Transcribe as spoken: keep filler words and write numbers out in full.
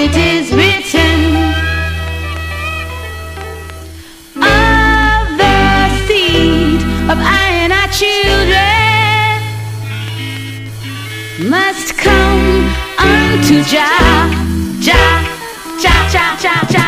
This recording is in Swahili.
it is written, of the seed of iron our children must come unto Jah, Jah, Jah, Jah, Jah, Jah.